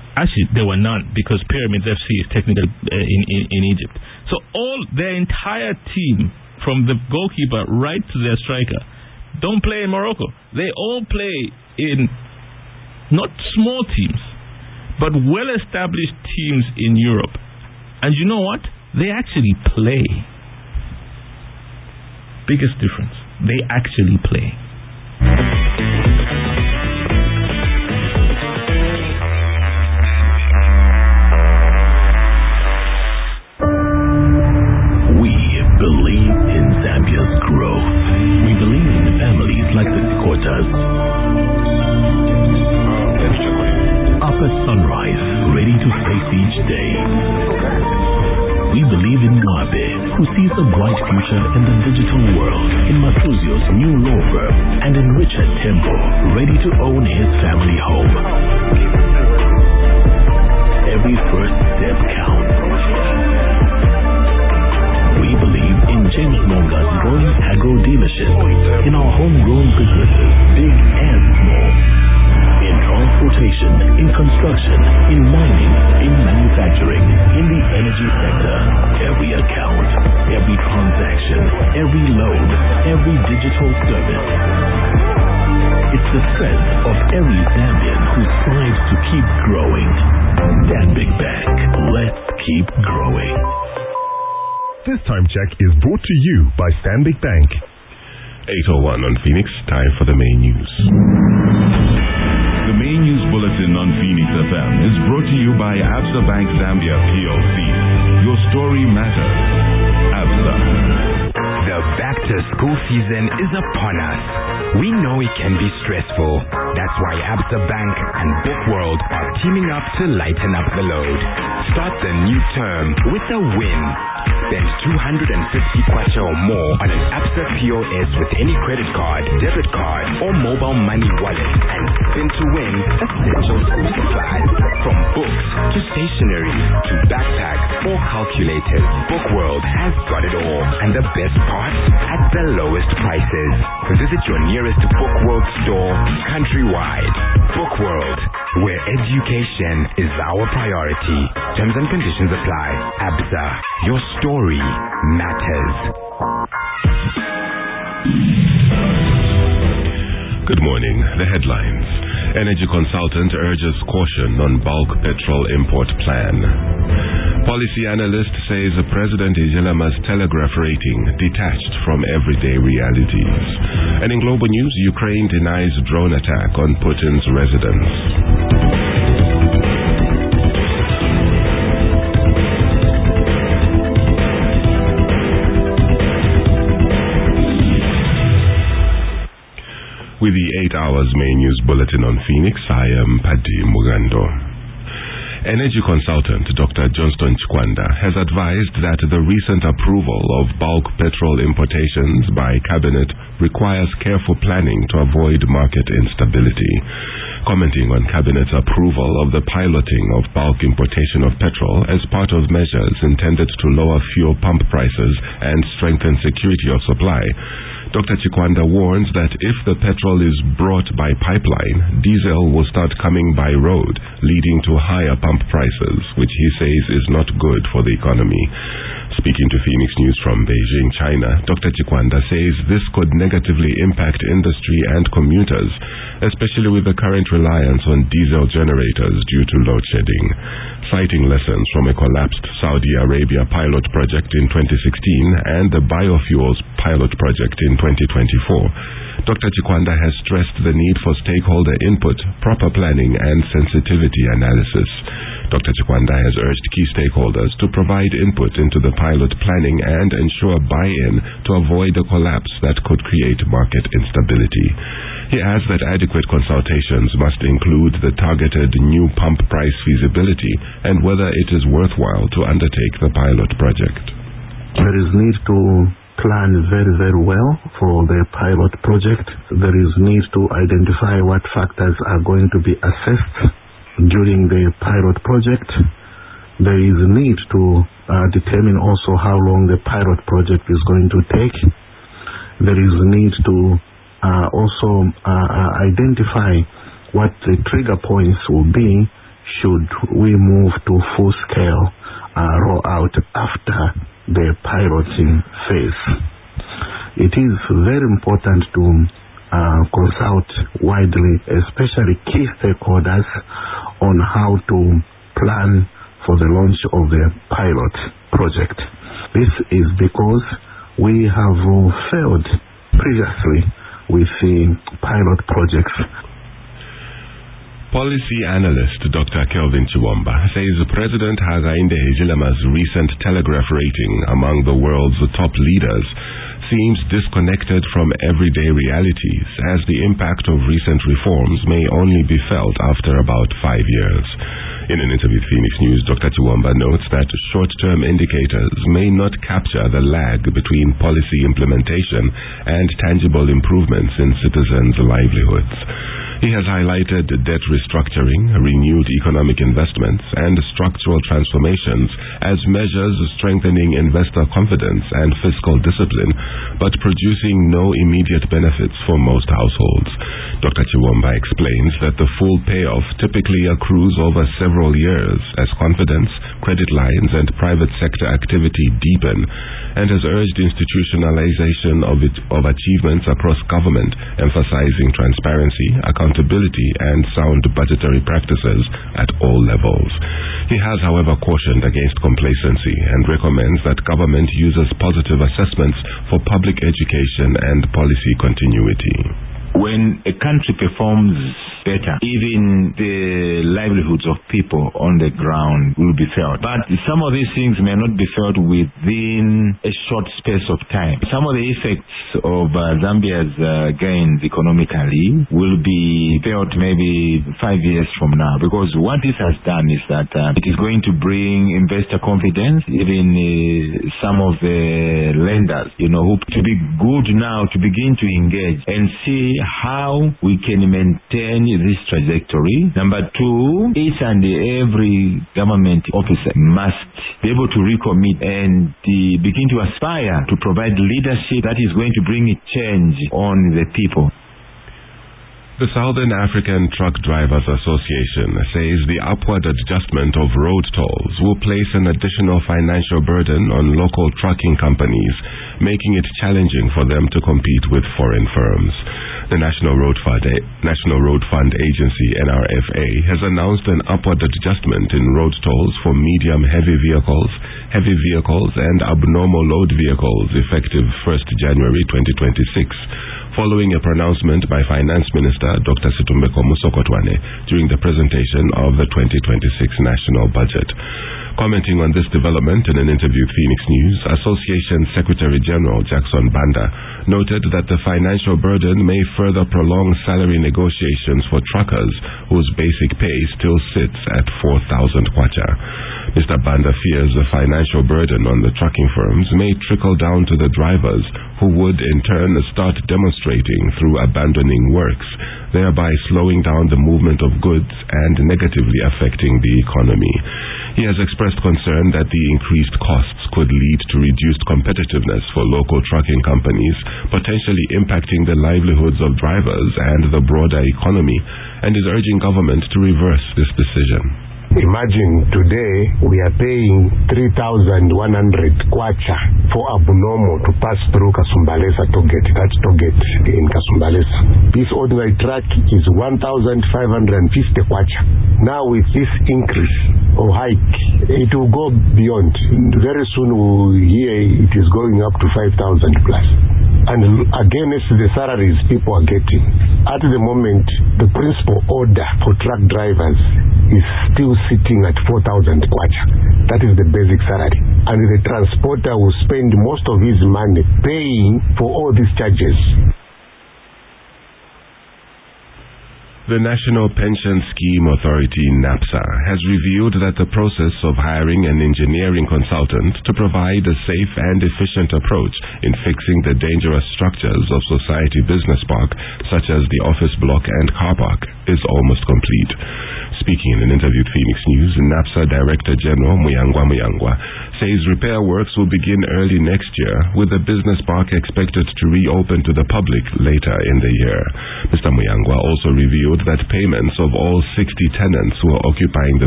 Actually, there were none because Pyramids FC is technically in Egypt. So their entire team, from the goalkeeper right to their striker, don't play in Morocco. They all play in not small teams, but well-established teams in Europe. And you know what? They actually play. Biggest difference. They actually play. We believe in Zambia's growth. We believe in families like the Kotas. Up at sunrise, ready to face each day. We believe in Ngabe, who sees a bright future in the digital world, in Matuzio's new law firm, and in Richard Temple, ready to own his family home. Every first step counts. We believe in James Monga's growing agro dealership, in our homegrown businesses, big and small. In transportation, in construction, in mining, in manufacturing, in the energy sector, every account, every transaction, every loan, every digital service. It's the strength of every Zambian who strives to keep growing. Stanbic Bank, let's keep growing. This time check is brought to you by Stanbic Bank. 8:01 on Phoenix, time for the main news. The main news bulletin on Phoenix FM is brought to you by Absa Bank Zambia PLC. Your story matters. Absa. The back-to-school season is upon us. We know it can be stressful. That's why Absa Bank and Bookworld are teaming up to lighten up the load. Start the new term with a win. Spend 250 kwacha or more on an Absa POS with any credit card, debit card, or mobile money wallet and spin to win essential school supplies. From books to stationery to backpacks or calculators, Bookworld has got it all. And the best part, at the lowest prices. Visit your nearest Bookworld store countrywide. Bookworld, where education is our priority. Terms and conditions apply. Absa, your story matters. Good morning. The headlines. Energy consultant urges caution on bulk petrol import plan. Policy analyst says President Ijilama's telegraph rating detached from everyday realities. And in global news, Ukraine denies drone attack on Putin's residence. With the 8 hours main news bulletin on Phoenix, I am Padi Mugando. Energy consultant Dr. Johnston Chikwanda has advised that the recent approval of bulk petrol importations by Cabinet requires careful planning to avoid market instability. Commenting on Cabinet's approval of the piloting of bulk importation of petrol as part of measures intended to lower fuel pump prices and strengthen security of supply, Dr. Chikwanda warns that if the petrol is brought by pipeline, diesel will start coming by road, leading to higher pump prices, which he says is not good for the economy. Speaking to Phoenix News from Beijing, China, Dr. Chikwanda says this could negatively impact industry and commuters, especially with the current reliance on diesel generators due to load shedding. Citing lessons from a collapsed Saudi Arabia pilot project in 2016 and the biofuels pilot project in 2024, Dr. Chikwanda has stressed the need for stakeholder input, proper planning, and sensitivity analysis. Dr. Chikwanda has urged key stakeholders to provide input into the pilot planning and ensure buy-in to avoid a collapse that could create market instability. He adds that adequate consultations must include the targeted new pump price feasibility and whether it is worthwhile to undertake the pilot project. There is need to plan very, very well for the pilot project. There is need to identify what factors are going to be assessed during the pilot project. There is need to determine also how long the pilot project is going to take. There is need to also identify what the trigger points will be should we move to full-scale rollout after the piloting phase. It is very important to consult widely, especially key stakeholders, on how to plan for the launch of the pilot project. This is because we have failed previously with the pilot projects. Policy analyst Dr. Kelvin Chiwomba says President Hakainde Hichilema's recent Telegraph rating among the world's top leaders seems disconnected from everyday realities, as the impact of recent reforms may only be felt after about 5 years. In an interview with Phoenix News, Dr. Chiwomba notes that short-term indicators may not capture the lag between policy implementation and tangible improvements in citizens' livelihoods. He has highlighted debt restructuring, renewed economic investments, and structural transformations as measures strengthening investor confidence and fiscal discipline, but producing no immediate benefits for most households. Dr. Chiwomba explains that the full payoff typically accrues over several years as confidence, credit lines, and private sector activity deepen, and has urged institutionalization of achievements across government, emphasizing transparency, accountability, and sound budgetary practices at all levels. He has, however, cautioned against complacency and recommends that government uses positive assessments for public education and policy continuity. When a country performs better, even the livelihoods of people on the ground will be felt. But some of these things may not be felt within a short space of time. Some of the effects of Zambia's gains economically will be felt maybe 5 years from now, because what this has done is that it is going to bring investor confidence, even some of the lenders, who to be good now to begin to engage and see how we can maintain this trajectory. Number two, each and every government officer must be able to recommit and begin to aspire to provide leadership that is going to bring a change on the people. The Southern African Truck Drivers Association says the upward adjustment of road tolls will place an additional financial burden on local trucking companies, making it challenging for them to compete with foreign firms. The National Road Fund Agency, NRFA, has announced an upward adjustment in road tolls for medium-heavy vehicles, and abnormal load vehicles effective 1st January 2026. Following a pronouncement by Finance Minister Dr. Situmbeko Musokotwane during the presentation of the 2026 national budget. Commenting on this development in an interview with Phoenix News, Association Secretary General Jackson Banda noted that the financial burden may further prolong salary negotiations for truckers whose basic pay still sits at 4,000 kwacha. Mr. Banda fears the financial burden on the trucking firms may trickle down to the drivers, who would in turn start demonstrating through abandoning works, thereby slowing down the movement of goods and negatively affecting the economy. He has expressed concern that the increased costs could lead to reduced competitiveness for local trucking companies, potentially impacting the livelihoods of drivers and the broader economy, and is urging government to reverse this decision. Imagine today we are paying 3,100 kwacha for abnormal to pass through Kasumbalesa Toget, that Toget in Kasumbalesa. This ordinary truck is 1,550 kwacha. Now with this increase or hike, it will go beyond. Very soon we'll hear it is going up to 5,000 plus. And against the salaries people are getting. At the moment, the principal order for truck drivers is still sitting at 4,000 kwacha. That is the basic salary. And the transporter will spend most of his money paying for all these charges. The National Pension Scheme Authority, NAPSA, has revealed that the process of hiring an engineering consultant to provide a safe and efficient approach in fixing the dangerous structures of Society Business Park, such as the office block and car park, is almost complete. Speaking in an interview with Phoenix News, NAPSA Director General Muyangwa says repair works will begin early next year, with the business park expected to reopen to the public later in the year. Mr. Muyangwa also revealed argued that payments of all 60 tenants who are occupying the